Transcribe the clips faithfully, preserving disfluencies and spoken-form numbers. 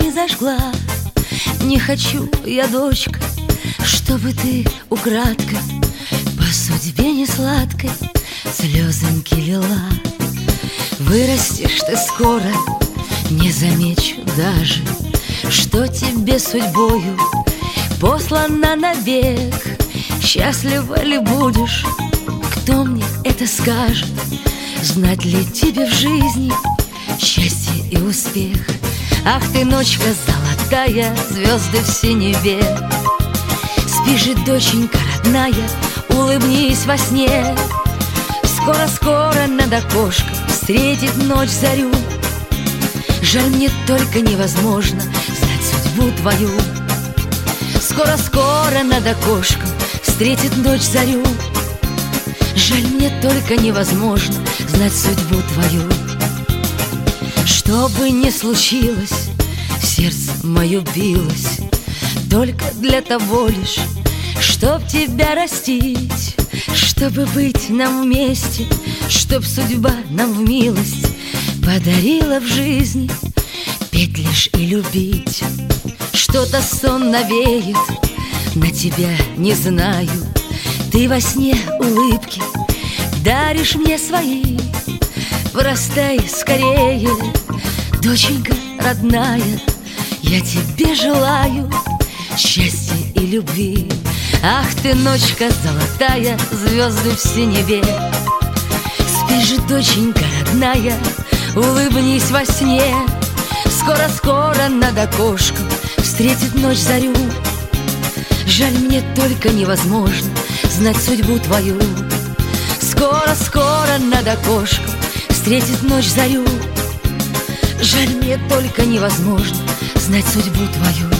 не зажгла. Не хочу я, дочка, чтобы ты украдкой по судьбе несладкой слезоньки лила. Вырастешь ты скоро, не замечу даже, что тебе судьбою послана навек. Счастлива ли будешь, кто мне это скажет? Знать ли тебе в жизни счастье и успех? Ах ты, ночка золотая, звезды в синеве. Спи же, доченька родная, улыбнись во сне. Скоро-скоро над окошком встретит ночь зарю. Жаль, мне только невозможно знать судьбу твою. Скоро-скоро над окошком встретит ночь зарю. Жаль, мне только невозможно знать судьбу твою. Что бы ни случилось, сердце мое билось только для того лишь, чтоб тебя растить, чтобы быть нам вместе, чтоб судьба нам в милость подарила в жизни петь лишь и любить. Что-то сон навеет на тебя, не знаю. Ты во сне улыбки даришь мне свои. Вырастай скорее, доченька родная, я тебе желаю счастья и любви. Ах ты, ночка золотая, звезды в синеве. Спи же, доченька родная, улыбнись во сне. Скоро-скоро над окошком встретит ночь зарю. Жаль, мне только невозможно знать судьбу твою. Скоро-скоро над окошком встретит ночь зарю. Жаль, мне только невозможно знать судьбу твою.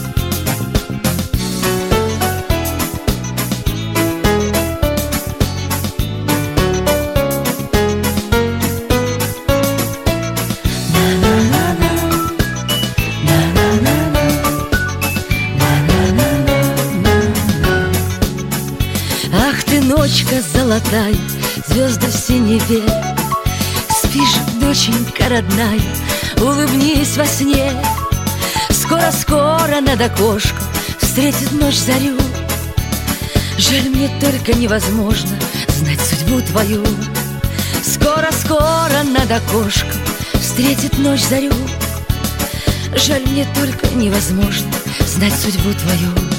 Ах ты, ночка золотая, звезды в синеве. Спи же, доченька родная, улыбнись во сне. Скоро-скоро над окошком встретит ночь зарю. Жаль, мне только невозможно знать судьбу твою. Скоро-скоро над окошком встретит ночь зарю. Жаль, мне только невозможно знать судьбу твою.